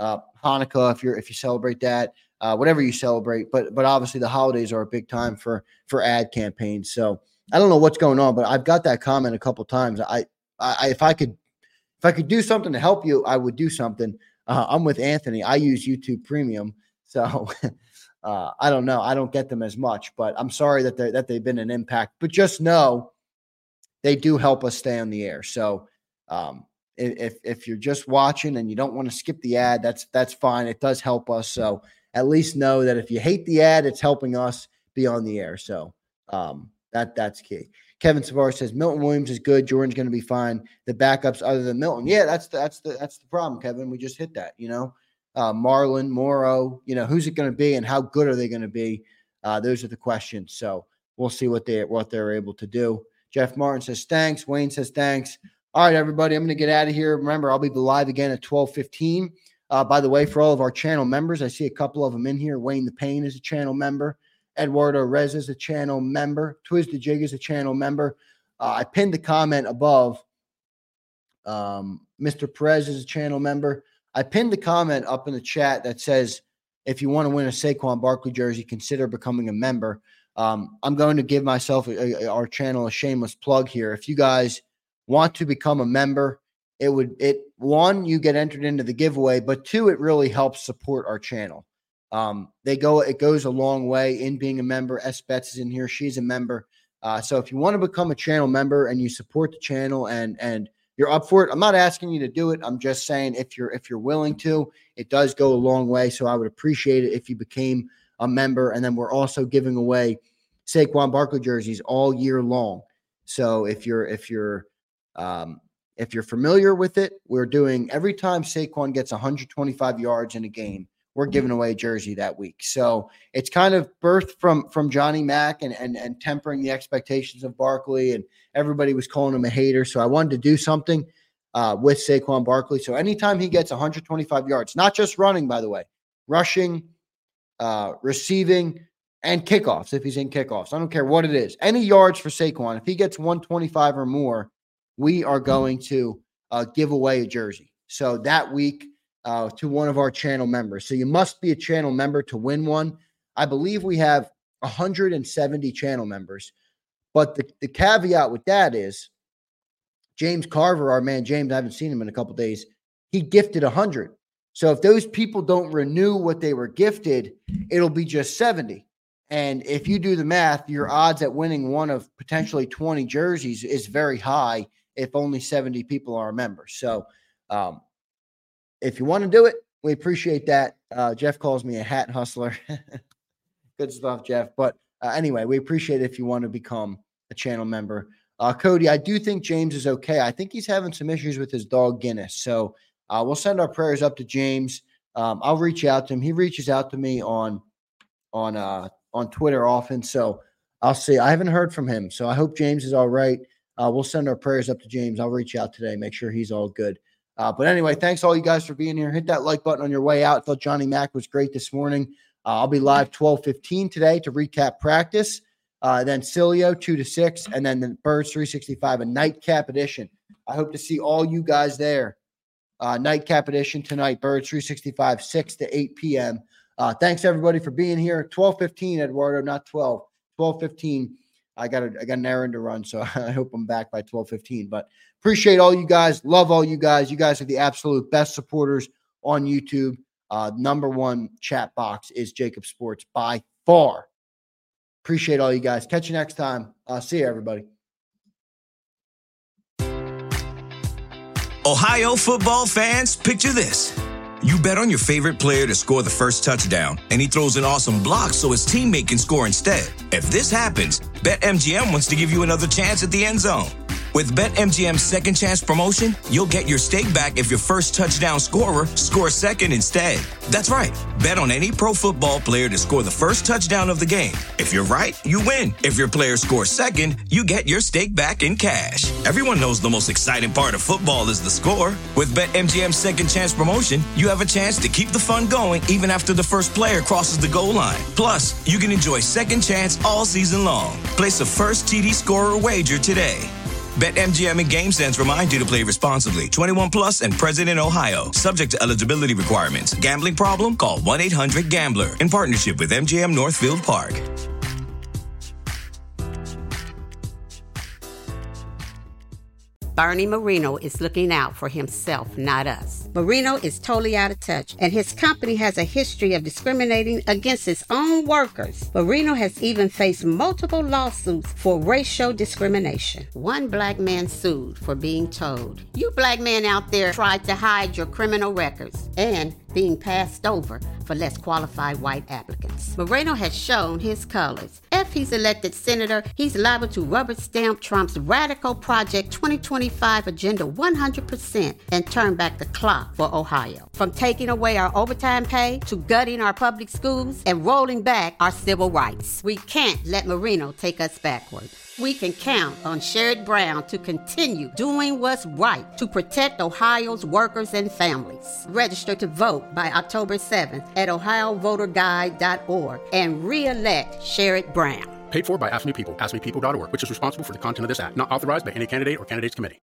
Hanukkah if you celebrate that, whatever you celebrate. But obviously the holidays are a big time for ad campaigns. So I don't know what's going on, but I've got that comment a couple times. If I could do something to help you, I would do something. I'm with Anthony. I use YouTube Premium, so I don't know. I don't get them as much, but I'm sorry that they've been an impact. But just know they do help us stay on the air. So if you're just watching and you don't want to skip the ad, that's fine. It does help us. So at least know that if you hate the ad, it's helping us be on the air. So that's key. Kevin Savar says Milton Williams is good. Jordan's going to be fine. The backups other than Milton, yeah, that's the problem, Kevin. We just hit that. Marlon, Morrow. Who's it going to be and how good are they going to be? Those are the questions. So we'll see what they're able to do. Jeff Martin says thanks. Wayne says thanks. All right, everybody, I'm going to get out of here. Remember, I'll be live again at 12:15. By the way, for all of our channel members, I see a couple of them in here. Wayne the Pain is a channel member. Eduardo Rez is a channel member. Twiz the Jig is a channel member. I pinned the comment above. Mr. Perez is a channel member. I pinned the comment up in the chat that says, if you want to win a Saquon Barkley jersey, consider becoming a member. I'm going to give myself our channel a shameless plug here. If you guys want to become a member, one, you get entered into the giveaway, but two, it really helps support our channel. It goes a long way in being a member. S. Betts is in here. She's a member. So if you want to become a channel member and you support the channel and you're up for it, I'm not asking you to do it. I'm just saying if you're willing to, it does go a long way. So I would appreciate it if you became a member. And then we're also giving away Saquon Barkley jerseys all year long. So if you're familiar with it, we're doing every time Saquon gets 125 yards in a game, we're giving away a jersey that week. So it's kind of birthed from Johnny Mack and tempering the expectations of Barkley, and everybody was calling him a hater. So I wanted to do something with Saquon Barkley. So anytime he gets 125 yards, not just running, by the way, rushing, receiving, and kickoffs, if he's in kickoffs, I don't care what it is, any yards for Saquon, if he gets 125 or more, we are going to give away a jersey. So that week, to one of our channel members. So you must be a channel member to win one. I believe we have 170 channel members. But the caveat with that is James Carver, our man James, I haven't seen him in a couple of days, he gifted 100. So if those people don't renew what they were gifted, it'll be just 70. And if you do the math, your odds at winning one of potentially 20 jerseys is very high if only 70 people are members. So if you want to do it, we appreciate that. Jeff calls me a hat hustler. Good stuff, Jeff. But anyway, we appreciate it if you want to become a channel member. Cody, I do think James is okay. I think he's having some issues with his dog Guinness. So we'll send our prayers up to James. I'll reach out to him. He reaches out to me on Twitter often. So I'll see. I haven't heard from him. So I hope James is all right. We'll send our prayers up to James. I'll reach out today, make sure he's all good. But anyway, thanks all you guys for being here. Hit that like button on your way out. I thought Johnny Mack was great this morning. I'll be live 12:15 today to recap practice. Then Cilio 2 to 6, and then the Birds 365, a nightcap edition. I hope to see all you guys there. Nightcap edition tonight, Birds 365, 6 to 8 p.m. Thanks everybody for being here. 12:15, Eduardo, not 12. 12:15. I got an errand to run, so I hope I'm back by 12:15. But appreciate all you guys. Love all you guys. You guys are the absolute best supporters on YouTube. Number one chat box is Jacob Sports by far. Appreciate all you guys. Catch you next time. See you, everybody. Ohio football fans, picture this. You bet on your favorite player to score the first touchdown, and he throws an awesome block so his teammate can score instead. If this happens, BetMGM wants to give you another chance at the end zone. With BetMGM's second chance promotion, you'll get your stake back if your first touchdown scorer scores second instead. That's right. Bet on any pro football player to score the first touchdown of the game. If you're right, you win. If your player scores second, you get your stake back in cash. Everyone knows the most exciting part of football is the score. With BetMGM's second chance promotion, you have a chance to keep the fun going even after the first player crosses the goal line. Plus, you can enjoy second chance all season long. Place a first TD scorer wager today. BetMGM and GameSense remind you to play responsibly. 21 plus and present in Ohio. Subject to eligibility requirements. Gambling problem? Call 1-800-GAMBLER. In partnership with MGM Northfield Park. Bernie Marino is looking out for himself, not us. Marino is totally out of touch, and his company has a history of discriminating against its own workers. Marino has even faced multiple lawsuits for racial discrimination. One black man sued for being told, "You black men out there tried to hide your criminal records," and being passed over for less qualified white applicants. Moreno has shown his colors. If he's elected senator, he's liable to rubber stamp Trump's radical Project 2025 agenda 100% and turn back the clock for Ohio. From taking away our overtime pay to gutting our public schools and rolling back our civil rights. We can't let Marino take us backward. We can count on Sherrod Brown to continue doing what's right to protect Ohio's workers and families. Register to vote by October 7th at ohiovoterguide.org and re-elect Sherrod Brown. Paid for by Ask Me People, askmepeople.org, which is responsible for the content of this act. Not authorized by any candidate or candidates committee.